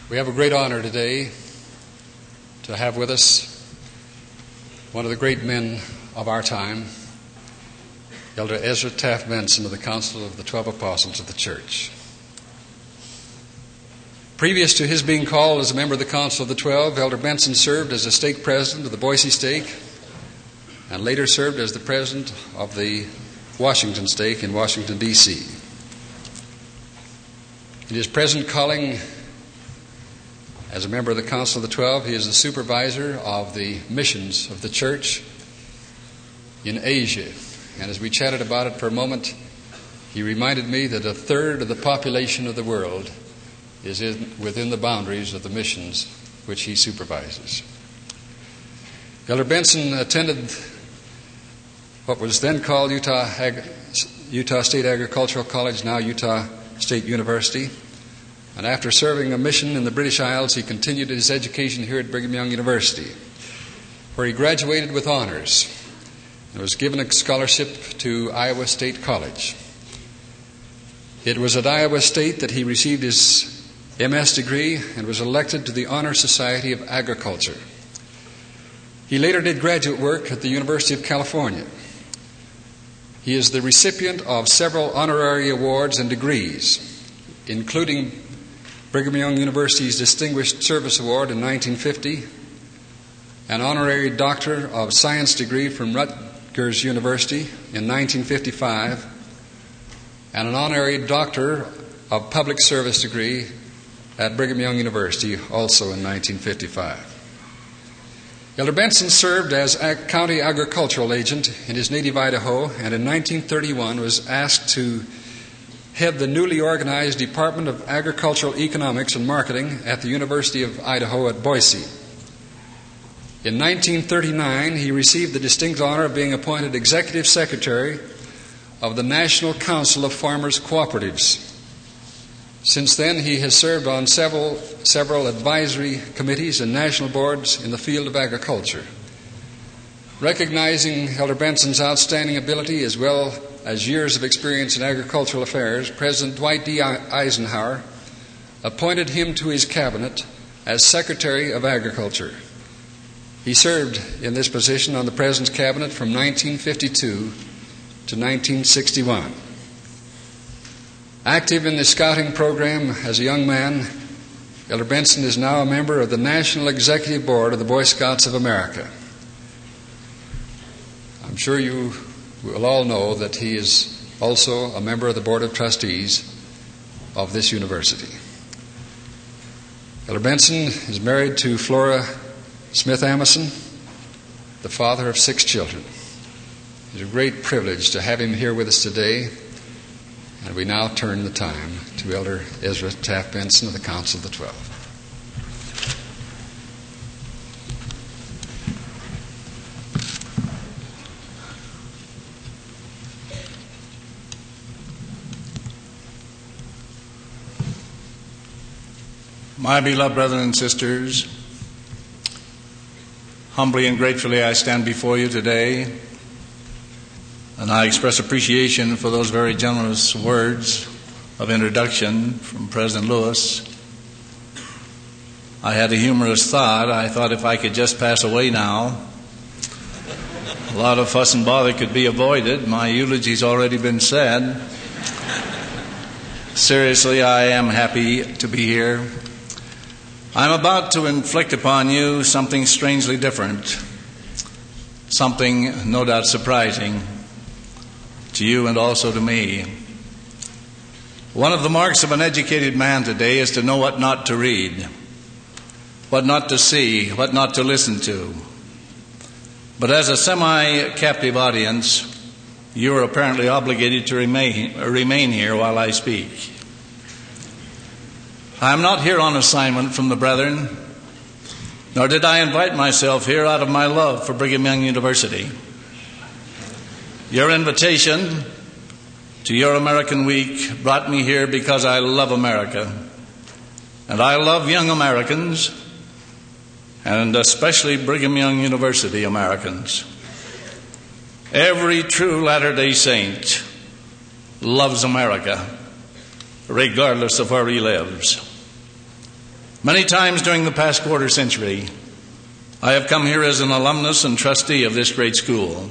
We have a great honor today to have with us one of the great men of our time, Elder Ezra Taft Benson of the Council of the 12 Apostles of the Church. Previous to his being called as a member of the Council of the 12, Elder Benson served as a stake president of the Boise Stake and later served as the president of the Washington Stake in Washington, D.C. In his present calling as a member of the Council of the 12, he is the supervisor of the missions of the church in Asia. And as we chatted about it for a moment, he reminded me that a third of the population of the world is within the boundaries of the missions which he supervises. Elder Benson attended what was then called Utah State Agricultural College, now Utah State University. And after serving a mission in the British Isles, he continued his education here at Brigham Young University, where he graduated with honors and was given a scholarship to Iowa State College. It was at Iowa State that he received his MS degree and was elected to the Honor Society of Agriculture. He later did graduate work at the University of California. He is the recipient of several honorary awards and degrees, including Brigham Young University's Distinguished Service Award in 1950, an honorary Doctor of Science degree from Rutgers University in 1955, and an honorary Doctor of Public Service degree at Brigham Young University also in 1955. Elder Benson served as a county agricultural agent in his native Idaho, and in 1931 was asked to head the newly organized Department of Agricultural Economics and Marketing at the University of Idaho at Boise. In 1939, he received the distinct honor of being appointed Executive Secretary of the National Council of Farmers Cooperatives. Since then, he has served on several advisory committees and national boards in the field of agriculture. Recognizing Elder Benson's outstanding ability as well as years of experience in agricultural affairs, President Dwight D. Eisenhower appointed him to his cabinet as Secretary of Agriculture. He served in this position on the President's cabinet from 1952 to 1961. Active in the scouting program as a young man, Elder Benson is now a member of the National Executive Board of the Boy Scouts of America. I'm sure you will all know that he is also a member of the Board of Trustees of this university. Elder Benson is married to Flora Smith Amison, the father of 6 children. It's a great privilege to have him here with us today, and we now turn the time to Elder Ezra Taft Benson of the Council of the 12. My beloved brethren and sisters, humbly and gratefully I stand before you today, and I express appreciation for those very generous words of introduction from President Lewis. I had a humorous thought. I thought if I could just pass away now, a lot of fuss and bother could be avoided. My eulogy's already been said. Seriously, I am happy to be here. I'm about to inflict upon you something strangely different, something no doubt surprising to you and also to me. One of the marks of an educated man today is to know what not to read, what not to see, what not to listen to. But as a semi-captive audience, you are apparently obligated to remain here while I speak. I am not here on assignment from the brethren, nor did I invite myself here out of my love for Brigham Young University. Your invitation to your American Week brought me here because I love America, and I love young Americans, and especially Brigham Young University Americans. Every true Latter-day Saint loves America, regardless of where he lives. Many times during the past quarter century, I have come here as an alumnus and trustee of this great school.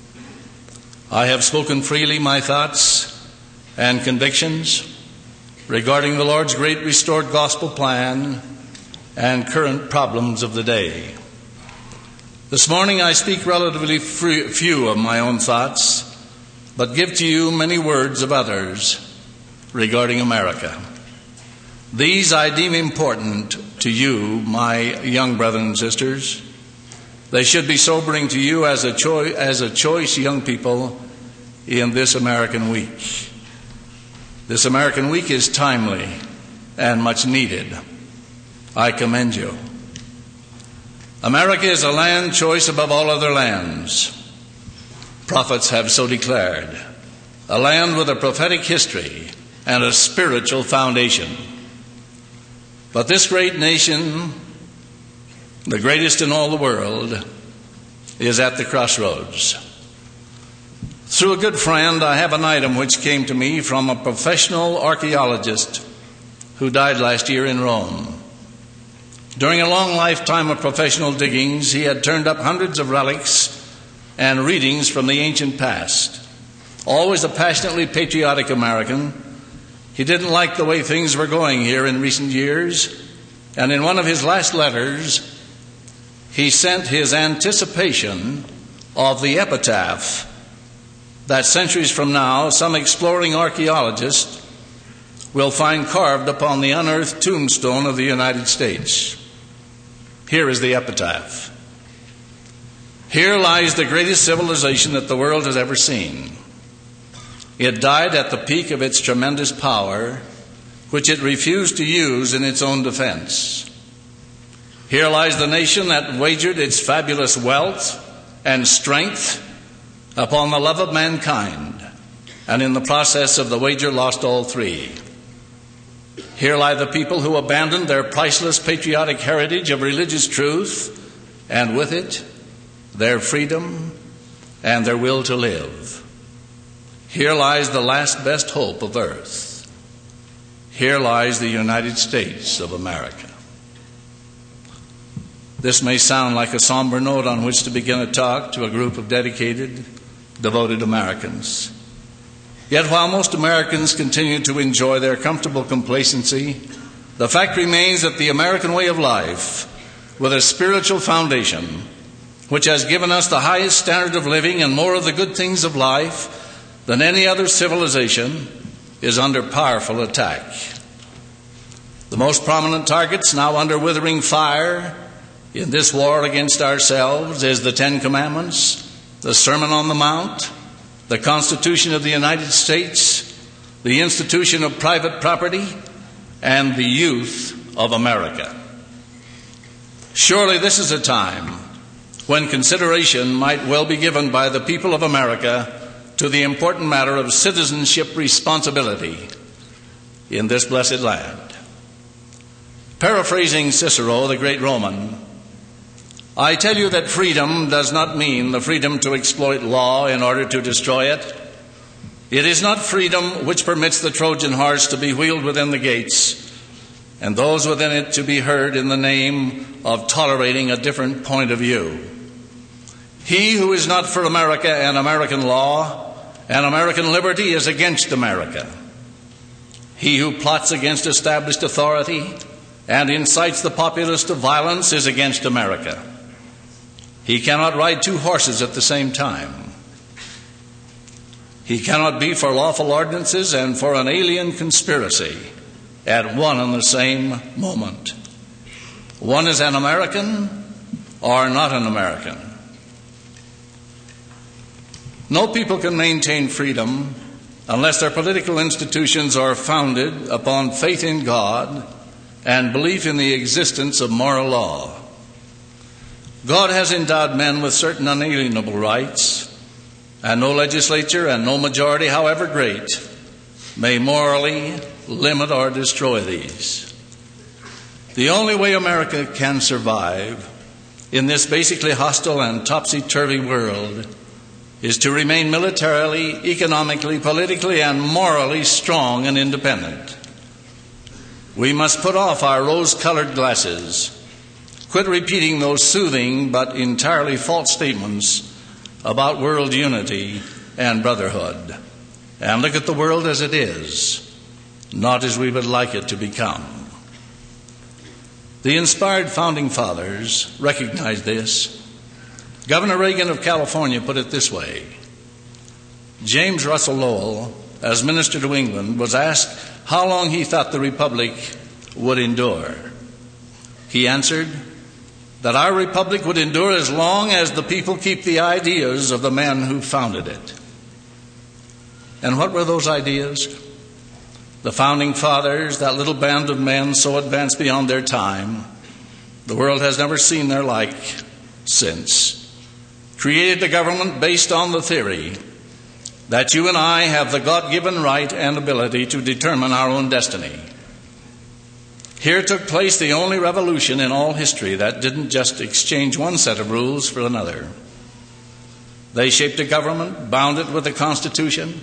I have spoken freely my thoughts and convictions regarding the Lord's great restored gospel plan and current problems of the day. This morning I speak relatively few of my own thoughts, but give to you many words of others regarding America. These I deem important to you, my young brethren and sisters. They should be sobering to you as a choice young people in this American week. This American week is timely and much needed. I commend you. America is a land choice above all other lands. Prophets have so declared. A land with a prophetic history and a spiritual foundation. But this great nation, the greatest in all the world, is at the crossroads. Through a good friend, I have an item which came to me from a professional archaeologist who died last year in Rome. During a long lifetime of professional diggings, he had turned up hundreds of relics and readings from the ancient past. Always a passionately patriotic American, he didn't like the way things were going here in recent years, and in one of his last letters, he sent his anticipation of the epitaph that centuries from now some exploring archaeologist will find carved upon the unearthed tombstone of the United States. Here is the epitaph. Here lies the greatest civilization that the world has ever seen. It died at the peak of its tremendous power, which it refused to use in its own defense. Here lies the nation that wagered its fabulous wealth and strength upon the love of mankind, and in the process of the wager lost all three. Here lie the people who abandoned their priceless patriotic heritage of religious truth, and with it, their freedom and their will to live. Here lies the last best hope of earth. Here lies the United States of America. This may sound like a somber note on which to begin a talk to a group of dedicated, devoted Americans. Yet while most Americans continue to enjoy their comfortable complacency, the fact remains that the American way of life, with a spiritual foundation, which has given us the highest standard of living and more of the good things of life than any other civilization, is under powerful attack. The most prominent targets now under withering fire in this war against ourselves is the Ten Commandments, the Sermon on the Mount, the Constitution of the United States, the institution of private property, and the youth of America. Surely this is a time when consideration might well be given by the people of America to the important matter of citizenship responsibility in this blessed land. Paraphrasing Cicero, the great Roman, I tell you that freedom does not mean the freedom to exploit law in order to destroy it. It is not freedom which permits the Trojan horse to be wheeled within the gates and those within it to be heard in the name of tolerating a different point of view. He who is not for America and American law and American liberty is against America. He who plots against established authority and incites the populace to violence is against America. He cannot ride two horses at the same time. He cannot be for lawful ordinances and for an alien conspiracy at one and the same moment. One is an American or not an American. No people can maintain freedom unless their political institutions are founded upon faith in God and belief in the existence of moral law. God has endowed men with certain unalienable rights, and no legislature and no majority, however great, may morally limit or destroy these. The only way America can survive in this basically hostile and topsy-turvy world is to remain militarily, economically, politically, and morally strong and independent. We must put off our rose-colored glasses, quit repeating those soothing but entirely false statements about world unity and brotherhood, and look at the world as it is, not as we would like it to become. The inspired founding fathers recognized this. Governor Reagan of California put it this way. James Russell Lowell, as minister to England, was asked how long he thought the republic would endure. He answered that our republic would endure as long as the people keep the ideas of the men who founded it. And what were those ideas? The founding fathers, that little band of men so advanced beyond their time, the world has never seen their like since, created a government based on the theory that you and I have the God-given right and ability to determine our own destiny. Here took place the only revolution in all history that didn't just exchange one set of rules for another. They shaped a government, bound it with a constitution,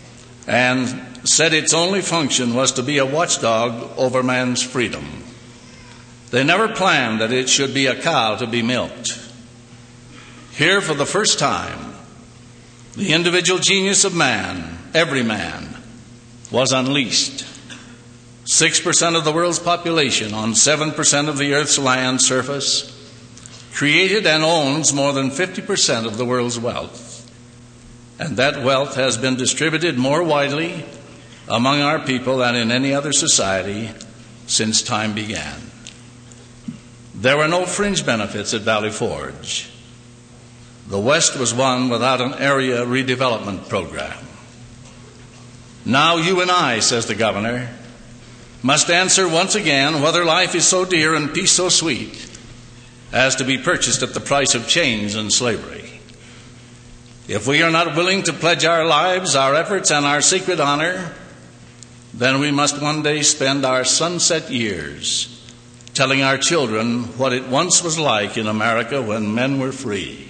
and said its only function was to be a watchdog over man's freedom. They never planned that it should be a cow to be milked. Here, for the first time, the individual genius of man, every man, was unleashed. 6% of the world's population on 7% of the earth's land surface created and owns more than 50% of the world's wealth. And that wealth has been distributed more widely among our people than in any other society since time began. There were no fringe benefits at Valley Forge. The West was one without an area redevelopment program. Now you and I, says the governor, must answer once again whether life is so dear and peace so sweet as to be purchased at the price of chains and slavery. If we are not willing to pledge our lives, our efforts, and our secret honor, then we must one day spend our sunset years telling our children what it once was like in America when men were free.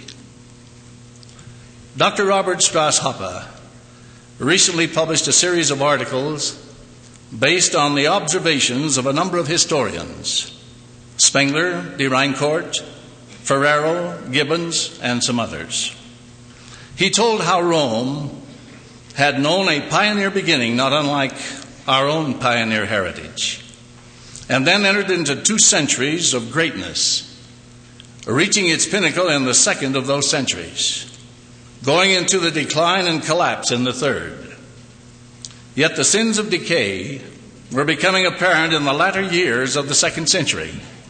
Dr. Robert Strauss Hoppe recently published a series of articles based on the observations of a number of historians, Spengler, de Reincourt, Ferrero, Gibbons, and some others. He told how Rome had known a pioneer beginning not unlike our own pioneer heritage, and then entered into 2 centuries of greatness, reaching its pinnacle in the second of those centuries, going into the decline and collapse in the third. Yet the sins of decay were becoming apparent in the latter years of the second century.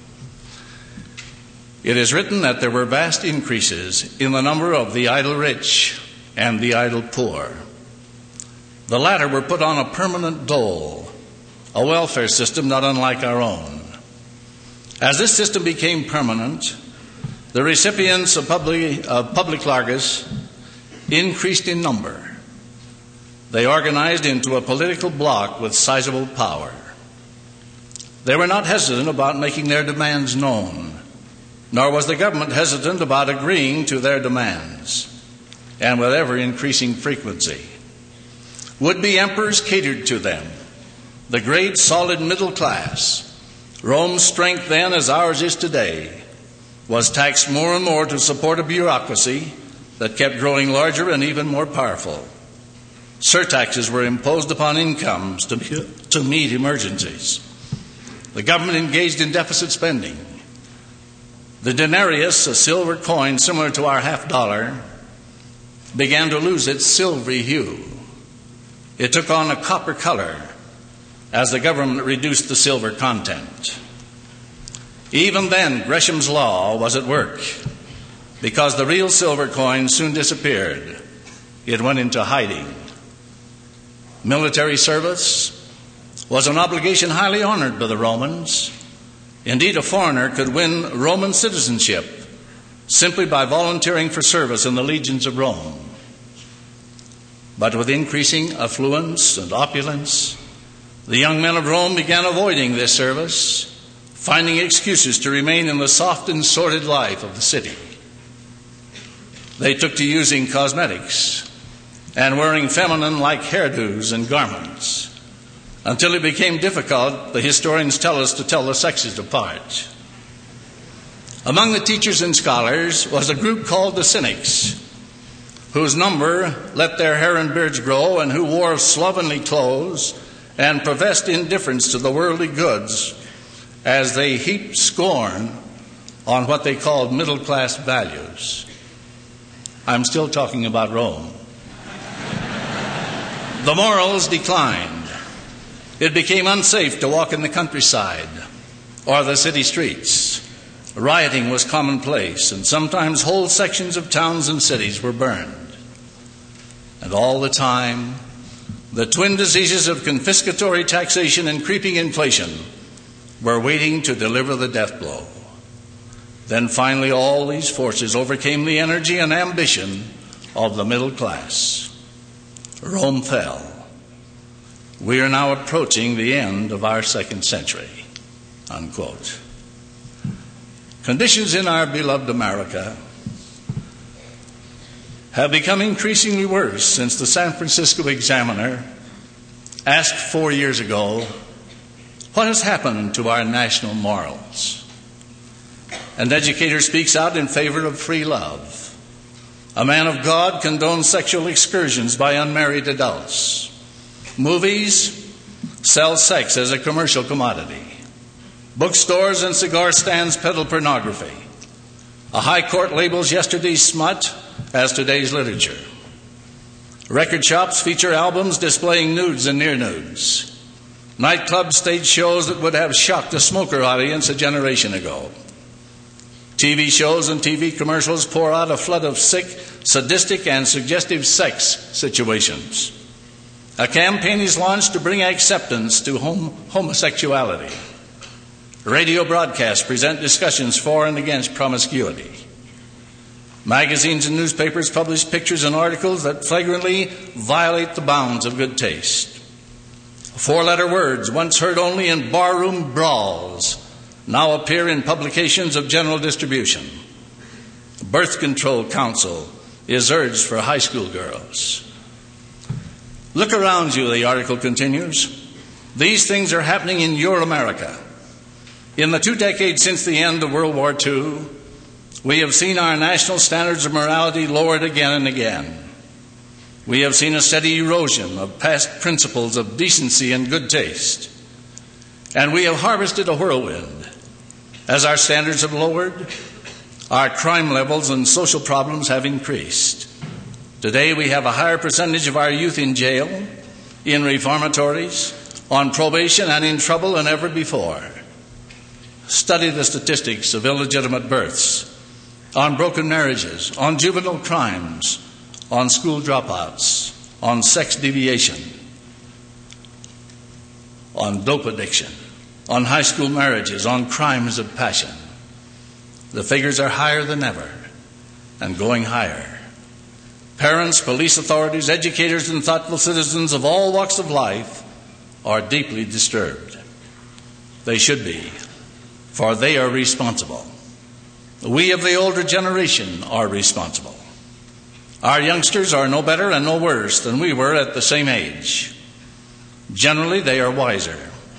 It is written that there were vast increases in the number of the idle rich and the idle poor. The latter were put on a permanent dole, a welfare system not unlike our own. As this system became permanent, the recipients of public largesse increased in number. They organized into a political bloc with sizable power. They were not hesitant about making their demands known, nor was the government hesitant about agreeing to their demands, and with ever-increasing frequency. Would-be emperors catered to them. The great, solid middle class, Rome's strength then as ours is today, was taxed more and more to support a bureaucracy that kept growing larger and even more powerful. Surtaxes were imposed upon incomes to meet emergencies. The government engaged in deficit spending. The denarius, a silver coin similar to our $50, began to lose its silvery hue. It took on a copper color as the government reduced the silver content. Even then, Gresham's law was at work, because the real silver coin soon disappeared. It went into hiding. Military service was an obligation highly honored by the Romans. Indeed, a foreigner could win Roman citizenship simply by volunteering for service in the legions of Rome. But with increasing affluence and opulence, the young men of Rome began avoiding this service, finding excuses to remain in the soft and sordid life of the city. They took to using cosmetics and wearing feminine-like hairdos and garments. until it became difficult, the historians tell us, to tell the sexes apart. Among the teachers and scholars was a group called the Cynics, whose number let their hair and beards grow and who wore slovenly clothes and professed indifference to the worldly goods as they heaped scorn on what they called middle-class values. I'm still talking about Rome. The morals declined. It became unsafe to walk in the countryside or the city streets. Rioting was commonplace, and sometimes whole sections of towns and cities were burned. And all the time, the twin diseases of confiscatory taxation and creeping inflation were waiting to deliver the death blow. Then finally, all these forces overcame the energy and ambition of the middle class. Rome fell. We are now approaching the end of our second century, unquote. Conditions in our beloved America have become increasingly worse since the San Francisco Examiner asked 4 years ago, what has happened to our national morals? An educator speaks out in favor of free love. A man of God condones sexual excursions by unmarried adults. Movies sell sex as a commercial commodity. Bookstores and cigar stands peddle pornography. A high court labels yesterday's smut as today's literature. Record shops feature albums displaying nudes and near nudes. Nightclubs stage shows that would have shocked a smoker audience a generation ago. TV shows and TV commercials pour out a flood of sick, sadistic, and suggestive sex situations. A campaign is launched to bring acceptance to homosexuality. Radio broadcasts present discussions for and against promiscuity. Magazines and newspapers publish pictures and articles that flagrantly violate the bounds of good taste. Four-letter words, once heard only in barroom brawls, now appear in publications of general distribution. Birth control counsel is urged for high school girls. Look around you, the article continues. These things are happening in your America. In the 2 decades since the end of World War II, we have seen our national standards of morality lowered again and again. We have seen a steady erosion of past principles of decency and good taste. And we have harvested a whirlwind. As our standards have lowered, our crime levels and social problems have increased. Today we have a higher percentage of our youth in jail, in reformatories, on probation, and in trouble than ever before. Study the statistics of illegitimate births, on broken marriages, on juvenile crimes, on school dropouts, on sex deviation, on dope addiction, on high school marriages, on crimes of passion. The figures are higher than ever and going higher. Parents, police authorities, educators, and thoughtful citizens of all walks of life are deeply disturbed. They should be, for they are responsible. We of the older generation are responsible. Our youngsters are no better and no worse than we were at the same age. Generally, they are wiser.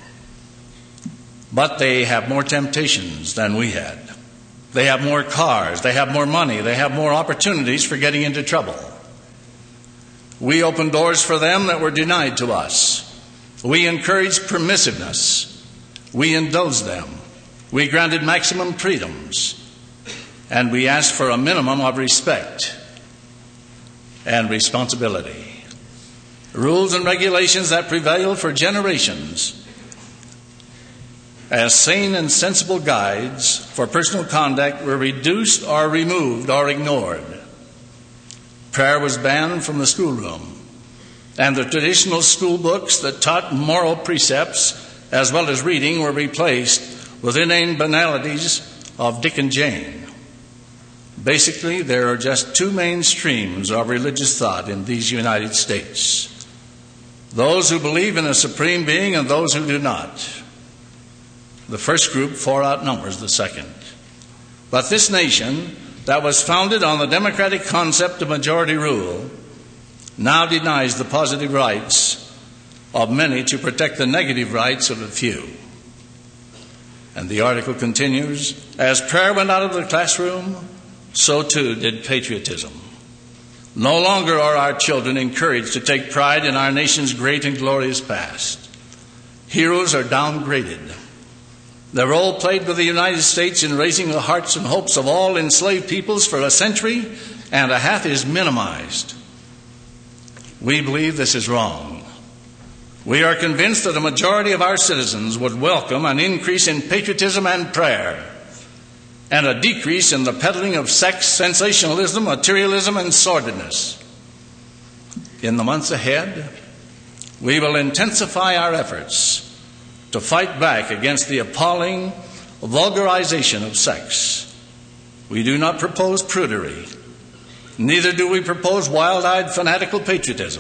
But they have more temptations than we had. They have more cars, they have more money, they have more opportunities for getting into trouble. We open doors for them that were denied to us. We encouraged permissiveness. We indulged them. We granted maximum freedoms. And we asked for a minimum of respect and responsibility. Rules and regulations that prevailed for generations as sane and sensible guides for personal conduct were reduced or removed or ignored. Prayer was banned from the schoolroom, and the traditional school books that taught moral precepts as well as reading were replaced with inane banalities of Dick and Jane. Basically, there are just two main streams of religious thought in these United States. Those who believe in a supreme being and those who do not. The first group far outnumbers the second. But this nation, that was founded on the democratic concept of majority rule, now denies the positive rights of many to protect the negative rights of a few. And the article continues, as prayer went out of the classroom, so too did patriotism. No longer are our children encouraged to take pride in our nation's great and glorious past. Heroes are downgraded. The role played by the United States in raising the hearts and hopes of all enslaved peoples for a century and a half is minimized. We believe this is wrong. We are convinced that a majority of our citizens would welcome an increase in patriotism and prayer, and a decrease in the peddling of sex, sensationalism, materialism, and sordidness. In the months ahead, we will intensify our efforts to fight back against the appalling vulgarization of sex. We do not propose prudery. Neither do we propose wild-eyed fanatical patriotism.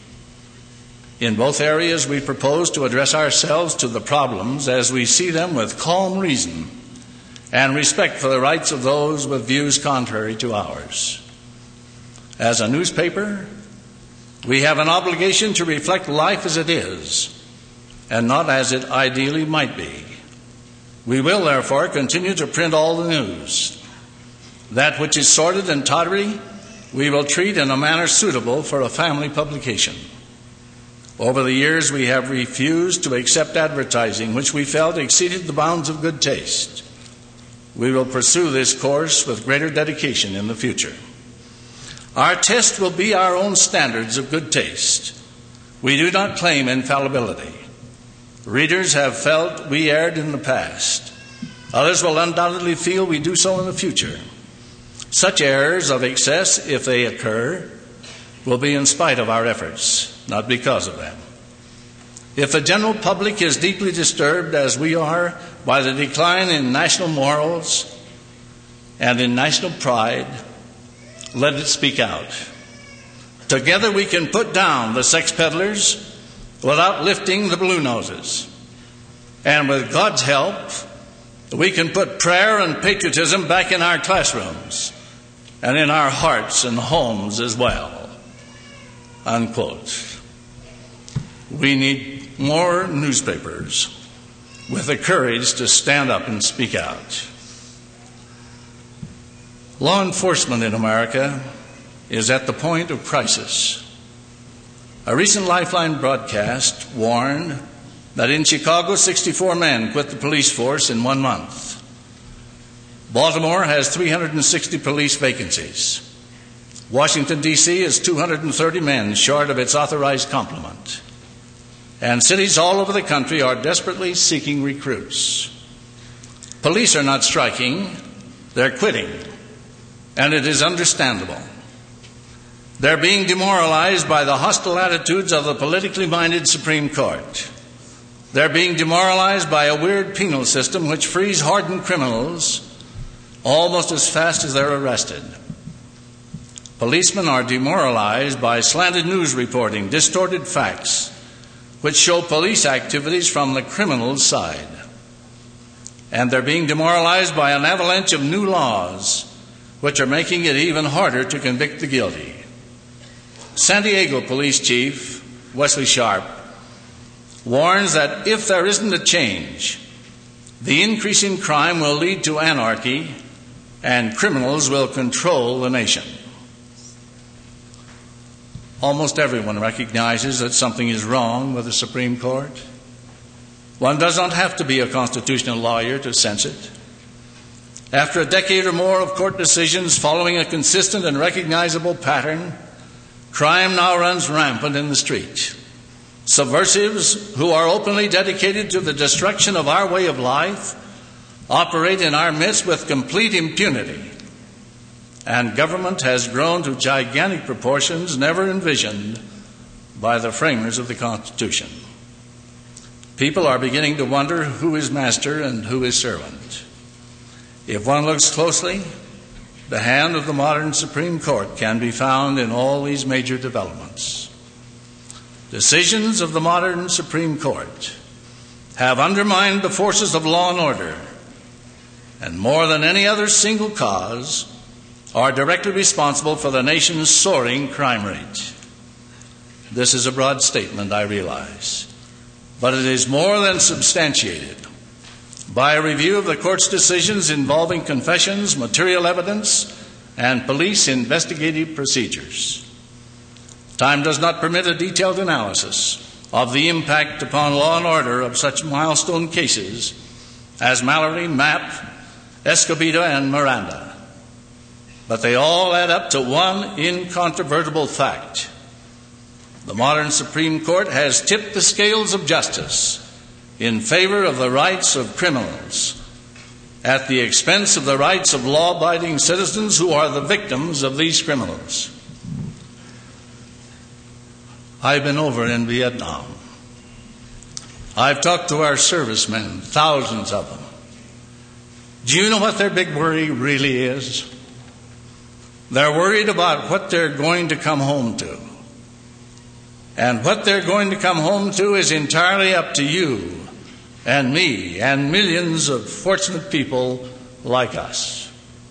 In both areas, we propose to address ourselves to the problems as we see them with calm reason and respect for the rights of those with views contrary to ours. As a newspaper, we have an obligation to reflect life as it is and not as it ideally might be. We will, therefore, continue to print all the news. That which is sordid and tawdry, we will treat in a manner suitable for a family publication. Over the years, we have refused to accept advertising which we felt exceeded the bounds of good taste. We will pursue this course with greater dedication in the future. Our test will be our own standards of good taste. We do not claim infallibility. Readers have felt we erred in the past. Others will undoubtedly feel we do so in the future. Such errors of excess, if they occur, will be in spite of our efforts, not because of them. If the general public is deeply disturbed, as we are, by the decline in national morals and in national pride, let it speak out. Together we can put down the sex peddlers without lifting the blue noses. And with God's help, we can put prayer and patriotism back in our classrooms and in our hearts and homes as well. Unquote. We need more newspapers with the courage to stand up and speak out. Law enforcement in America is at the point of crisis. A recent Lifeline broadcast warned that in Chicago, 64 men quit the police force in 1 month. Baltimore has 360 police vacancies. Washington, D.C. is 230 men short of its authorized complement. And cities all over the country are desperately seeking recruits. Police are not striking, they're quitting, and it is understandable. They're being demoralized by the hostile attitudes of the politically minded Supreme Court. They're being demoralized by a weird penal system which frees hardened criminals almost as fast as they're arrested. Policemen are demoralized by slanted news reporting, distorted facts, which show police activities from the criminal's side. And they're being demoralized by an avalanche of new laws, which are making it even harder to convict the guilty. San Diego Police Chief Wesley Sharp warns that if there isn't a change, the increase in crime will lead to anarchy and criminals will control the nation. Almost everyone recognizes that something is wrong with the Supreme Court. One does not have to be a constitutional lawyer to sense it. After a decade or more of court decisions following a consistent and recognizable pattern, crime now runs rampant in the street. Subversives who are openly dedicated to the destruction of our way of life operate in our midst with complete impunity. And government has grown to gigantic proportions never envisioned by the framers of the Constitution. People are beginning to wonder who is master and who is servant. If one looks closely, the hand of the modern Supreme Court can be found in all these major developments. Decisions of the modern Supreme Court have undermined the forces of law and order, and more than any other single cause, are directly responsible for the nation's soaring crime rate. This is a broad statement, I realize, but it is more than substantiated by a review of the court's decisions involving confessions, material evidence, and police investigative procedures. Time does not permit a detailed analysis of the impact upon law and order of such milestone cases as Mallory, Mapp, Escobedo, and Miranda. But they all add up to one incontrovertible fact. The modern Supreme Court has tipped the scales of justice in favor of the rights of criminals at the expense of the rights of law-abiding citizens who are the victims of these criminals. I've been over in Vietnam. I've talked to our servicemen, thousands of them. Do you know what their big worry really is? They're worried about what they're going to come home to. And what they're going to come home to is entirely up to you and me and millions of fortunate people like us.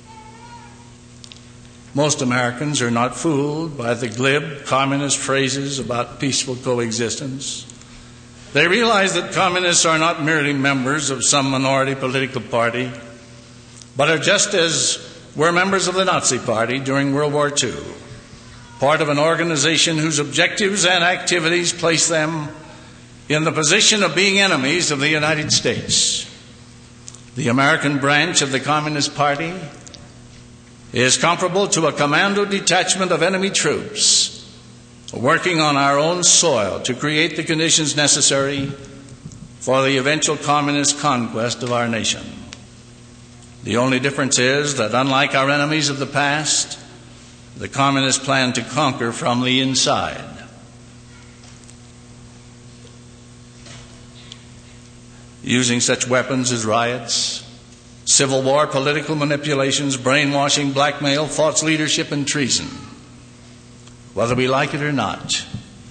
Most Americans are not fooled by the glib communist phrases about peaceful coexistence. They realize that communists are not merely members of some minority political party, but are just as were members of the Nazi Party during World War II, part of an organization whose objectives and activities place them in the position of being enemies of the United States. The American branch of the Communist Party is comparable to a commando detachment of enemy troops working on our own soil to create the conditions necessary for the eventual communist conquest of our nation. The only difference is that, unlike our enemies of the past, the communists plan to conquer from the inside. Using such weapons as riots, civil war, political manipulations, brainwashing, blackmail, false leadership, and treason. Whether we like it or not,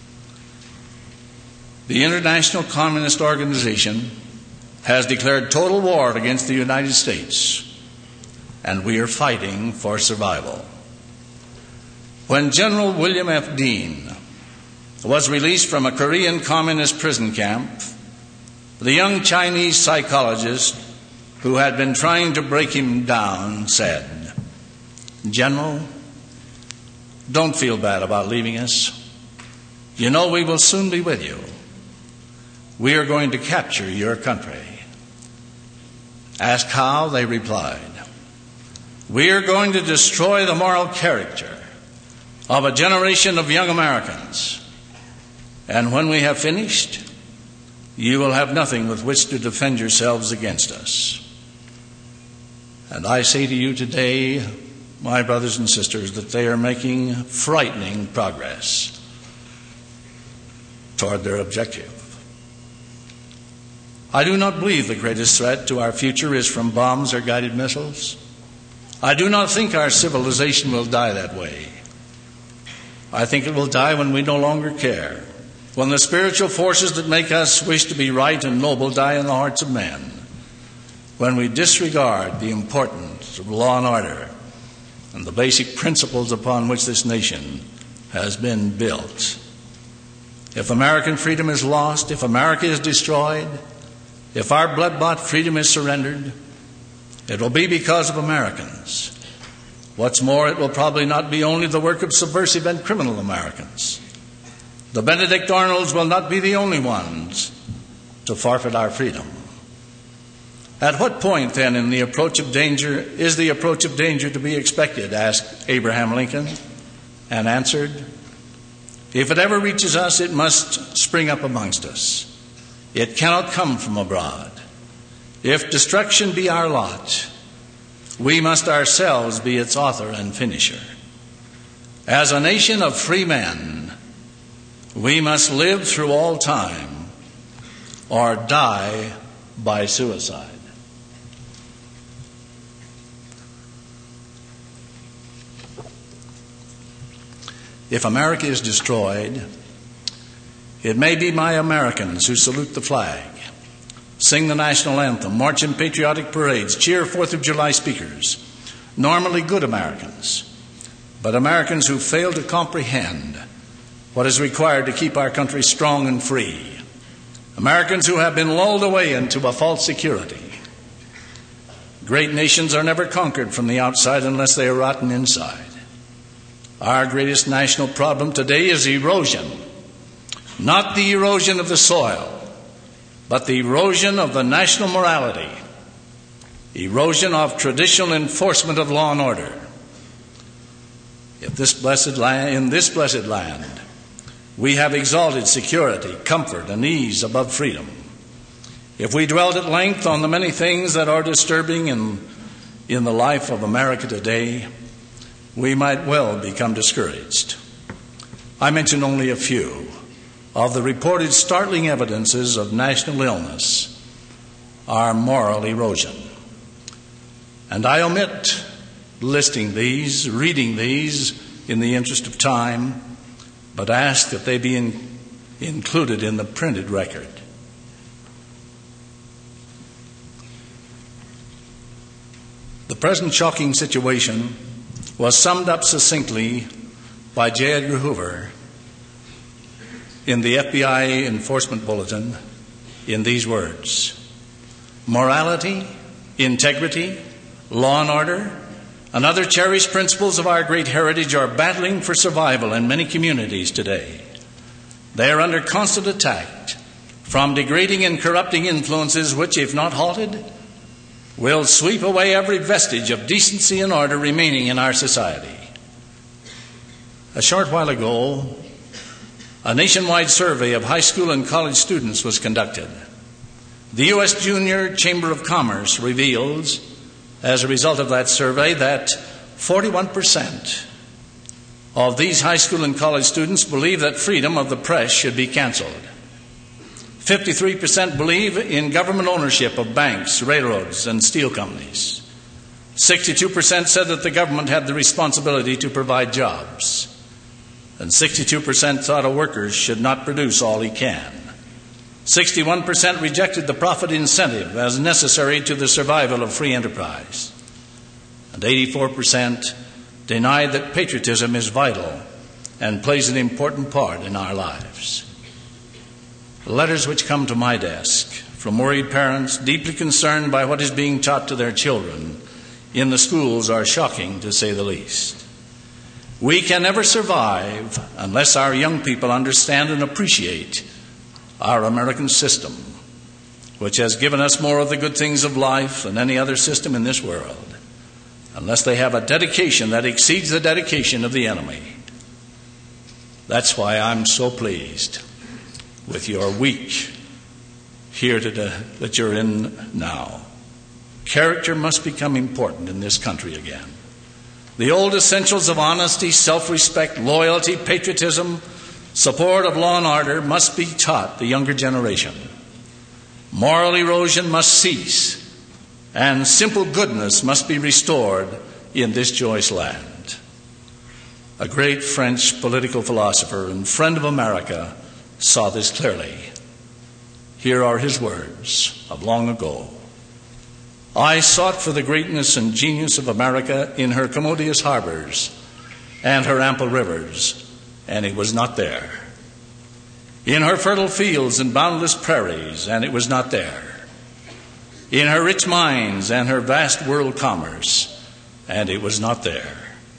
the International Communist Organization has declared total war against the United States, and we are fighting for survival. When General William F. Dean was released from a Korean communist prison camp, the young Chinese psychologist who had been trying to break him down said, "General, don't feel bad about leaving us. You know we will soon be with you. We are going to capture your country." Asked how, they replied, "We are going to destroy the moral character of a generation of young Americans. And when we have finished, you will have nothing with which to defend yourselves against us." And I say to you today, my brothers and sisters, that they are making frightening progress toward their objective. I do not believe the greatest threat to our future is from bombs or guided missiles. I do not think our civilization will die that way. I think it will die when we no longer care, when the spiritual forces that make us wish to be right and noble die in the hearts of men, when we disregard the importance of law and order and the basic principles upon which this nation has been built. If American freedom is lost, if America is destroyed, if our blood-bought freedom is surrendered, it will be because of Americans. What's more, it will probably not be only the work of subversive and criminal Americans. The Benedict Arnolds will not be the only ones to forfeit our freedom. At what point, then, in the approach of danger is the approach of danger to be expected? Asked Abraham Lincoln, and answered, "If it ever reaches us, it must spring up amongst us. It cannot come from abroad. If destruction be our lot, we must ourselves be its author and finisher. As a nation of free men, we must live through all time or die by suicide." If America is destroyed, it may be my Americans who salute the flag, sing the national anthem, march in patriotic parades, cheer 4th of July speakers, normally good Americans, but Americans who fail to comprehend what is required to keep our country strong and free. Americans who have been lulled away into a false security. Great nations are never conquered from the outside unless they are rotten inside. Our greatest national problem today is erosion. Not the erosion of the soil, but the erosion of the national morality. Erosion of traditional enforcement of law and order. In this blessed land, we have exalted security, comfort, and ease above freedom. If we dwelled at length on the many things that are disturbing in the life of America today, we might well become discouraged. I mention only a few of the reported startling evidences of national illness, our moral erosion. And I omit listing these, reading these in the interest of time, but ask that they be included in the printed record. The present shocking situation was summed up succinctly by J. Edgar Hoover in the FBI Enforcement Bulletin in these words: morality, integrity, law and order, and other cherished principles of our great heritage are battling for survival in many communities today. They are under constant attack from degrading and corrupting influences which, if not halted, will sweep away every vestige of decency and order remaining in our society. A short while ago, a nationwide survey of high school and college students was conducted. The U.S. Junior Chamber of Commerce reveals, as a result of that survey, that 41% of these high school and college students believe that freedom of the press should be canceled. 53% believe in government ownership of banks, railroads, and steel companies. 62% said that the government had the responsibility to provide jobs. And 62% thought a worker should not produce all he can. 61% rejected the profit incentive as necessary to the survival of free enterprise. And 84% denied that patriotism is vital and plays an important part in our lives. The letters which come to my desk from worried parents deeply concerned by what is being taught to their children in the schools are shocking, to say the least. We can never survive unless our young people understand and appreciate our American system, which has given us more of the good things of life than any other system in this world, unless they have a dedication that exceeds the dedication of the enemy. That's why I'm so pleased with your week here that you're in now. Character must become important in this country again. The old essentials of honesty, self-respect, loyalty, patriotism, support of law and order must be taught the younger generation. Moral erosion must cease, and simple goodness must be restored in this joyous land. A great French political philosopher and friend of America saw this clearly. Here are his words of long ago. I sought for the greatness and genius of America in her commodious harbors and her ample rivers, and it was not there. In her fertile fields and boundless prairies, and it was not there. In her rich mines and her vast world commerce, and it was not there.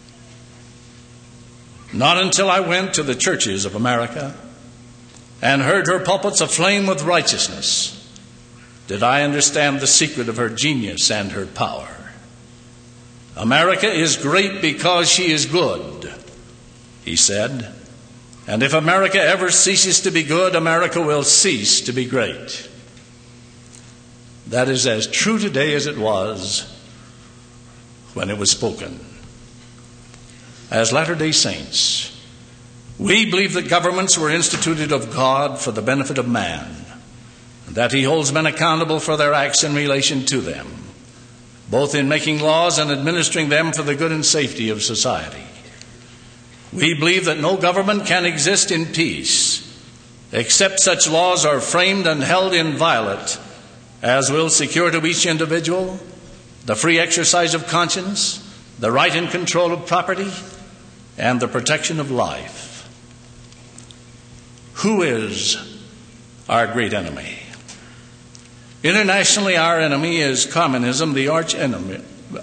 Not until I went to the churches of America and heard her pulpits aflame with righteousness did I understand the secret of her genius and her power. America is great because she is good, he said. And if America ever ceases to be good, America will cease to be great. That is as true today as it was when it was spoken. As Latter-day Saints, we believe that governments were instituted of God for the benefit of man, and that he holds men accountable for their acts in relation to them, both in making laws and administering them for the good and safety of society. We believe that no government can exist in peace except such laws are framed and held inviolate as will secure to each individual the free exercise of conscience, the right and control of property, and the protection of life. Who is our great enemy? Internationally, our enemy is communism, the arch enemy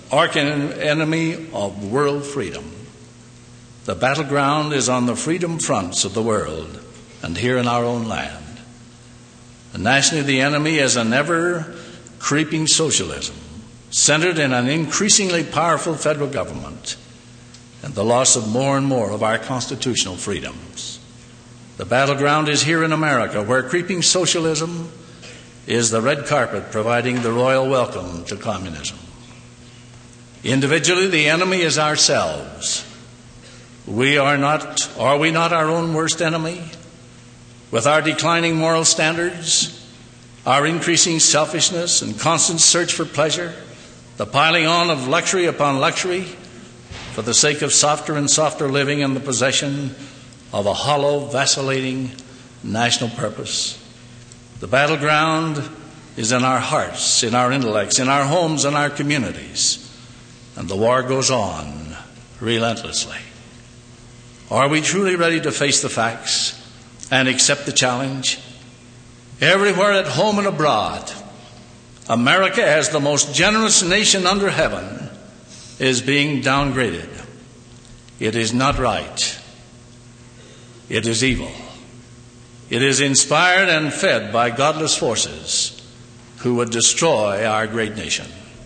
of world freedom. The battleground is on the freedom fronts of the world and here in our own land. And nationally, the enemy is an ever-creeping socialism centered in an increasingly powerful federal government and the loss of more and more of our constitutional freedoms. The battleground is here in America, where creeping socialism is the red carpet providing the royal welcome to communism. Individually, the enemy is ourselves. Are we not our own worst enemy? With our declining moral standards, our increasing selfishness and constant search for pleasure, the piling on of luxury upon luxury for the sake of softer and softer living and the possession of a hollow, vacillating national purpose. The battleground is in our hearts, in our intellects, in our homes, and our communities. And the war goes on relentlessly. Are we truly ready to face the facts and accept the challenge? Everywhere at home and abroad, America, as the most generous nation under heaven, is being downgraded. It is not right. It is evil. It is inspired and fed by godless forces who would destroy our great nation.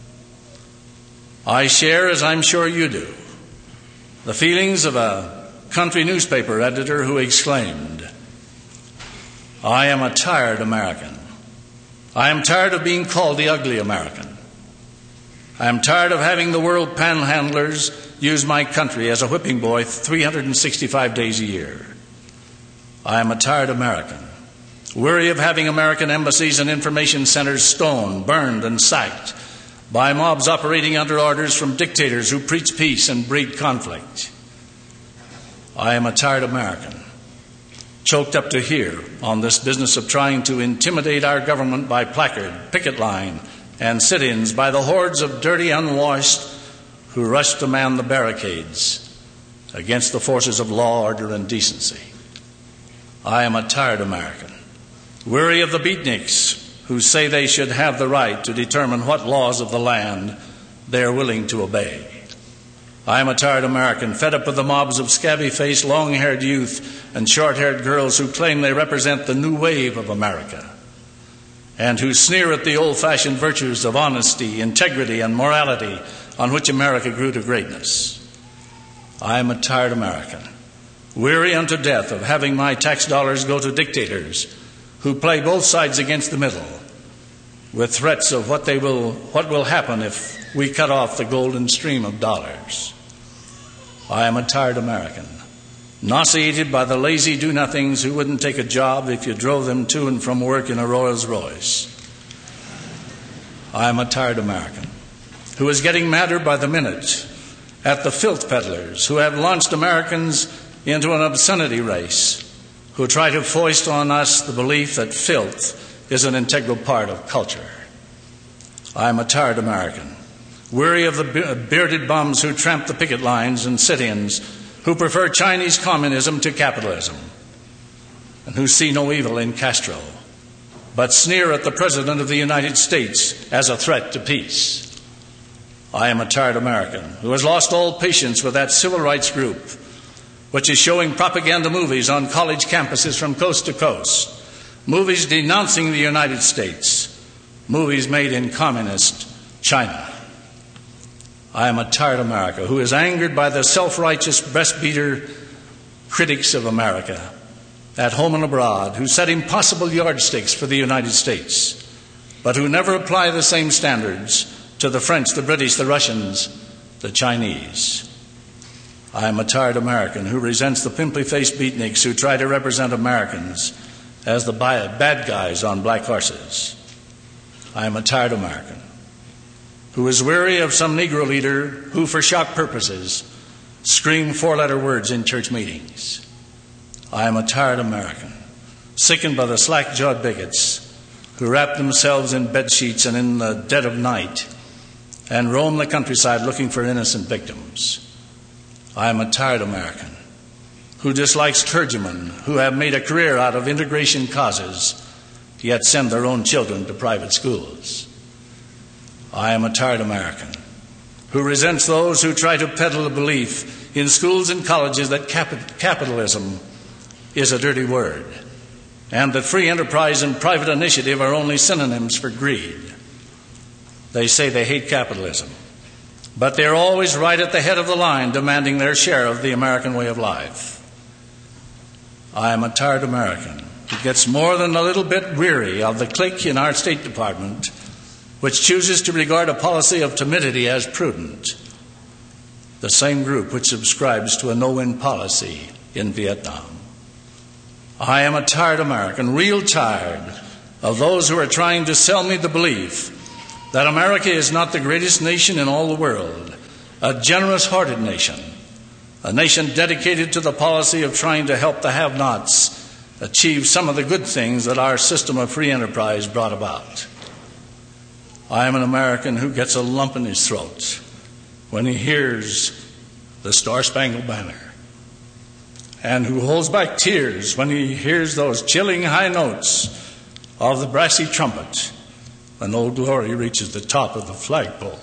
I share, as I'm sure you do, the feelings of a country newspaper editor who exclaimed, "I am a tired American. I am tired of being called the ugly American. I am tired of having the world panhandlers use my country as a whipping boy 365 days a year. I am a tired American, weary of having American embassies and information centers stoned, burned, and sacked by mobs operating under orders from dictators who preach peace and breed conflict. I am a tired American, choked up to here on this business of trying to intimidate our government by placard, picket line, and sit-ins by the hordes of dirty, unwashed who rush to man the barricades against the forces of law, order, and decency. I am a tired American, weary of the beatniks who say they should have the right to determine what laws of the land they are willing to obey. I am a tired American, fed up with the mobs of scabby-faced, long-haired youth and short-haired girls who claim they represent the new wave of America and who sneer at the old-fashioned virtues of honesty, integrity, and morality on which America grew to greatness. I am a tired American, weary unto death of having my tax dollars go to dictators who play both sides against the middle with threats of what will happen if we cut off the golden stream of dollars. I am a tired American, nauseated by the lazy do-nothings who wouldn't take a job if you drove them to and from work in a Rolls Royce. I am a tired American who is getting madder by the minute at the filth peddlers who have launched Americans into an obscenity race, who try to foist on us the belief that filth is an integral part of culture. I am a tired American, weary of the bearded bums who tramp the picket lines and sit-ins, who prefer Chinese communism to capitalism, and who see no evil in Castro, but sneer at the President of the United States as a threat to peace. I am a tired American who has lost all patience with that civil rights group which is showing propaganda movies on college campuses from coast to coast, movies denouncing the United States, movies made in communist China. I am a tired America who is angered by the self-righteous breastbeater critics of America at home and abroad, who set impossible yardsticks for the United States, but who never apply the same standards to the French, the British, the Russians, the Chinese. I am a tired American who resents the pimply-faced beatniks who try to represent Americans as the bad guys on black horses. I am a tired American who is weary of some Negro leader who, for shock purposes, scream four-letter words in church meetings. I am a tired American, sickened by the slack-jawed bigots who wrap themselves in bed sheets and in the dead of night and roam the countryside looking for innocent victims. I am a tired American who dislikes clergymen who have made a career out of integration causes, yet send their own children to private schools. I am a tired American who resents those who try to peddle the belief in schools and colleges that capitalism is a dirty word, and that free enterprise and private initiative are only synonyms for greed. They say they hate capitalism, but they're always right at the head of the line demanding their share of the American way of life. I am a tired American who gets more than a little bit weary of the clique in our State Department which chooses to regard a policy of timidity as prudent, the same group which subscribes to a no-win policy in Vietnam. I am a tired American, real tired of those who are trying to sell me the belief that America is not the greatest nation in all the world, a generous-hearted nation, a nation dedicated to the policy of trying to help the have-nots achieve some of the good things that our system of free enterprise brought about. I am an American who gets a lump in his throat when he hears the Star-Spangled Banner, and who holds back tears when he hears those chilling high notes of the brassy trumpet when Old Glory reaches the top of the flagpole.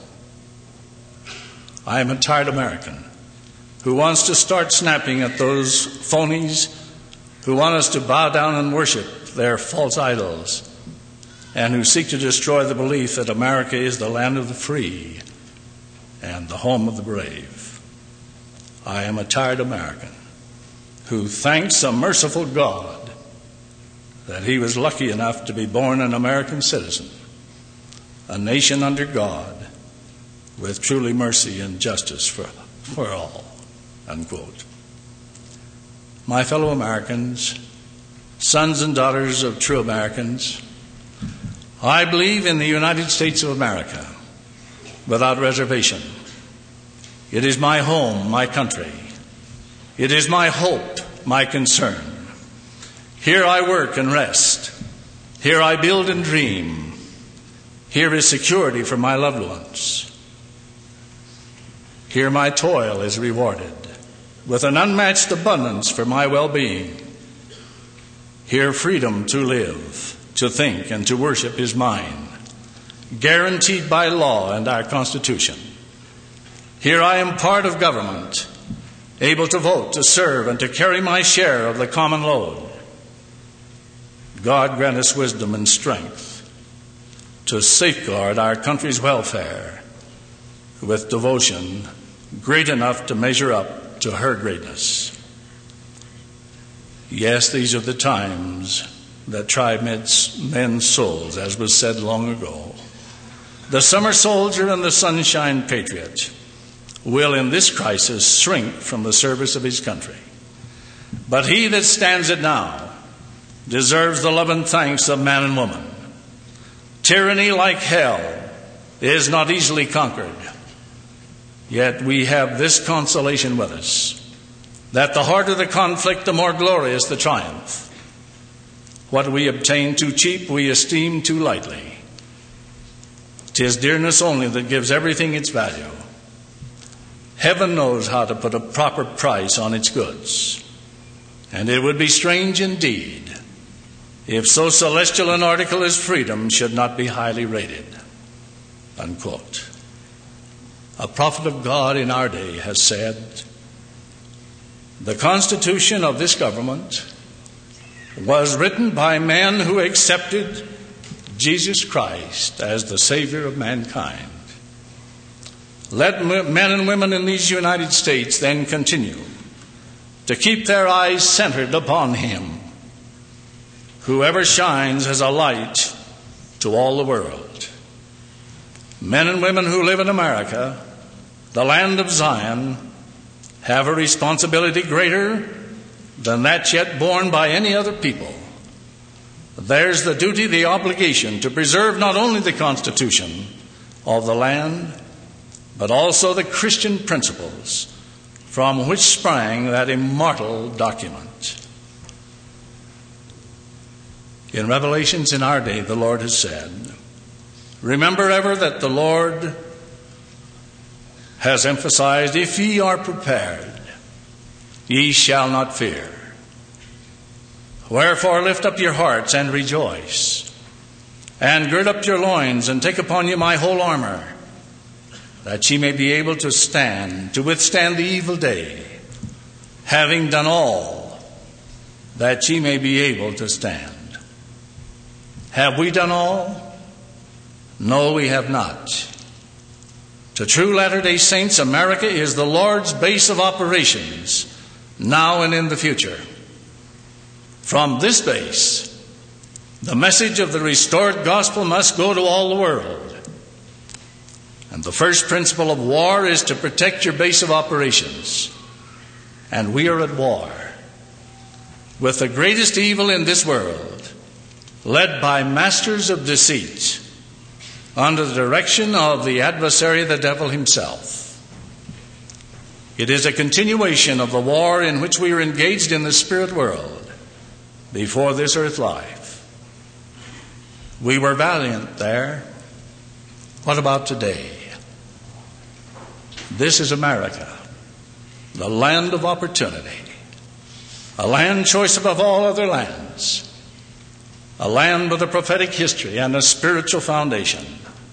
I am a tired American who wants to start snapping at those phonies who want us to bow down and worship their false idols, and who seek to destroy the belief that America is the land of the free and the home of the brave. I am a tired American who thanks a merciful God that he was lucky enough to be born an American citizen, a nation under God, with truly mercy and justice for all, unquote. My fellow Americans, sons and daughters of true Americans, I believe in the United States of America without reservation. It is my home, my country. It is my hope, my concern. Here I work and rest. Here I build and dream. Here is security for my loved ones. Here my toil is rewarded with an unmatched abundance for my well-being. Here freedom to live, to think, and to worship is mine, guaranteed by law and our Constitution. Here I am part of government, able to vote, to serve, and to carry my share of the common load. God grant us wisdom and strength to safeguard our country's welfare with devotion great enough to measure up to her greatness. Yes, these are the times that try men's souls, as was said long ago. The summer soldier and the sunshine patriot will in this crisis shrink from the service of his country. But he that stands it now deserves the love and thanks of man and woman. Tyranny, like hell, is not easily conquered. Yet we have this consolation with us, that the harder the conflict, the more glorious the triumph. What we obtain too cheap, we esteem too lightly. 'Tis dearness only that gives everything its value. Heaven knows how to put a proper price on its goods, and it would be strange indeed if so celestial an article as freedom should not be highly rated, unquote. A prophet of God in our day has said, the Constitution of this government was written by men who accepted Jesus Christ as the Savior of mankind. Let men and women in these United States then continue to keep their eyes centered upon Him, who ever shines as a light to all the world. Men and women who live in America, the land of Zion, have a responsibility greater than that yet borne by any other people. There's the duty, the obligation to preserve not only the Constitution of the land, but also the Christian principles from which sprang that immortal document. In Revelations in our day, the Lord has said, remember ever that the Lord has emphasized, if ye are prepared, ye shall not fear. Wherefore lift up your hearts and rejoice, and gird up your loins, and take upon you my whole armor, that ye may be able to stand, to withstand the evil day, having done all, that ye may be able to stand. Have we done all? No, we have not. To true Latter-day Saints, America is the Lord's base of operations, now and in the future. From this base, the message of the restored gospel must go to all the world. And the first principle of war is to protect your base of operations. And we are at war with the greatest evil in this world, led by masters of deceit, under the direction of the adversary, the devil himself. It is a continuation of the war in which we are engaged in the spirit world before this earth life. We were valiant there. What about today? This is America, the land of opportunity, a land choice above all other lands, a land with a prophetic history and a spiritual foundation.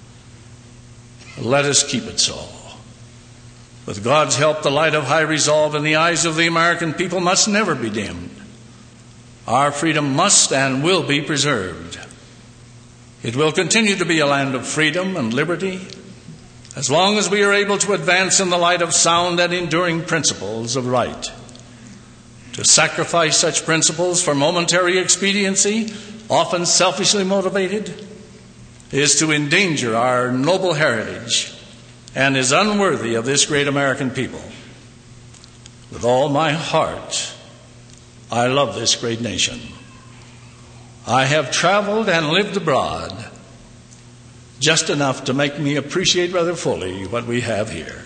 Let us keep it so. With God's help, the light of high resolve in the eyes of the American people must never be dimmed. Our freedom must and will be preserved. It will continue to be a land of freedom and liberty as long as we are able to advance in the light of sound and enduring principles of right. To sacrifice such principles for momentary expediency, often selfishly motivated, is to endanger our noble heritage and is unworthy of this great American people. With all my heart, I love this great nation. I have traveled and lived abroad just enough to make me appreciate rather fully what we have here.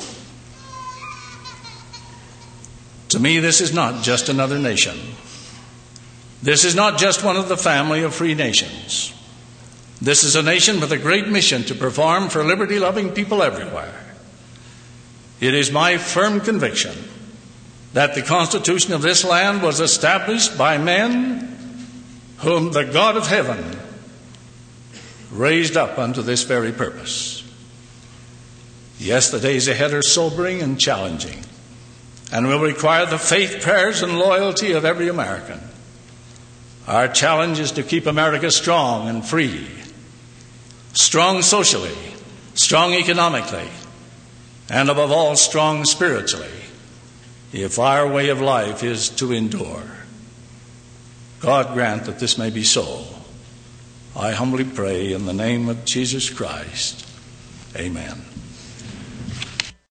To me, this is not just another nation. This is not just one of the family of free nations. This is a nation with a great mission to perform for liberty-loving people everywhere. It is my firm conviction that the Constitution of this land was established by men whom the God of heaven raised up unto this very purpose. Yes, the days ahead are sobering and challenging, and will require the faith, prayers, and loyalty of every American. Our challenge is to keep America strong and free, strong socially, strong economically, and above all, strong spiritually, if our way of life is to endure. God grant that this may be so. I humbly pray in the name of Jesus Christ. Amen.